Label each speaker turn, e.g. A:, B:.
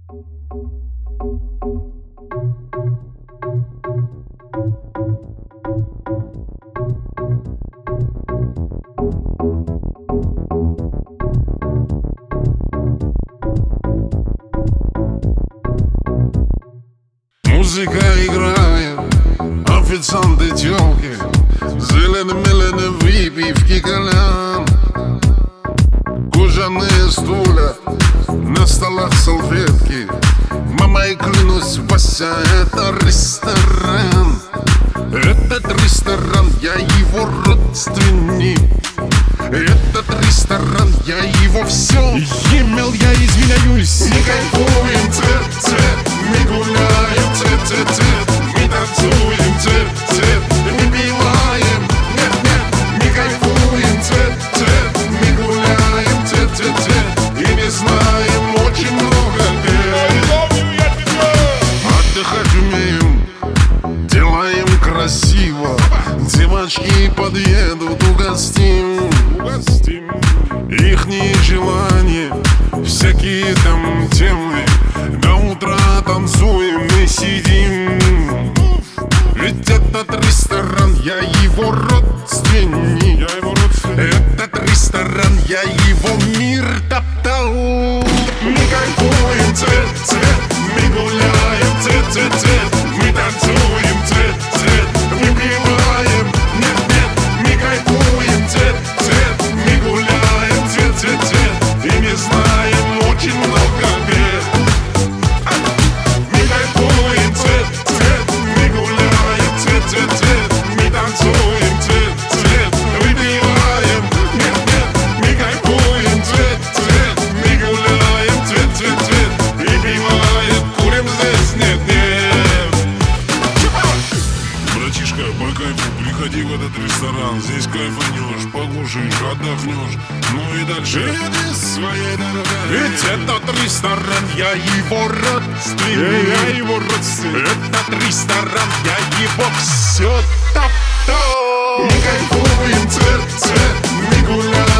A: Музыка играет, официанты тёлки, зелено-меленые выпивки колян. Кожаные стулья, на столах салфетки. Мама, и клянусь, Вася, это ресторан. Этот ресторан, я его родственник. Этот ресторан, я его все имел, я извиняюсь. Мы кайфуем, цвет, мы гуляем, цвет, мы танцуем, цвет, мы пиваем, нет, мы кайфуем, цвет, мы гуляем, цвет, и не знаем очень много где. Отдыхать умеем, делаем красиво. Девочки подъедут, угостим. Ихние желания, всякие там темы. До утра танцуем и сидим. Ведь этот ресторан, я его родственник. Этот ресторан, я его мир топтал. Мы кайфуем, цвет, мы гуляем, цвет, мы танцуем, цвет, мы пиваем, нет, мы кайфуем, цвет, мы гуляем, цвет, и не знаем очень много где. Мы кайфуем, цвет, мы гуляем, цвет, мы танцуем, цвет, мы пиваем, нет, мы кайфуем, цвет, мы гуляем, цвет, и пиваем, курим здесь, нет. Братишка, по кайфу, приходи в этот ресторан. Здесь кайфанешь, покушаешь, отдохнешь. Ну и дальше иди своей дорогой. Ведь этот ресторан, я его родственник. Я его родственник. Этот ресторан, я его все топтал. Мы кайфуем, цвет, мы гуляем.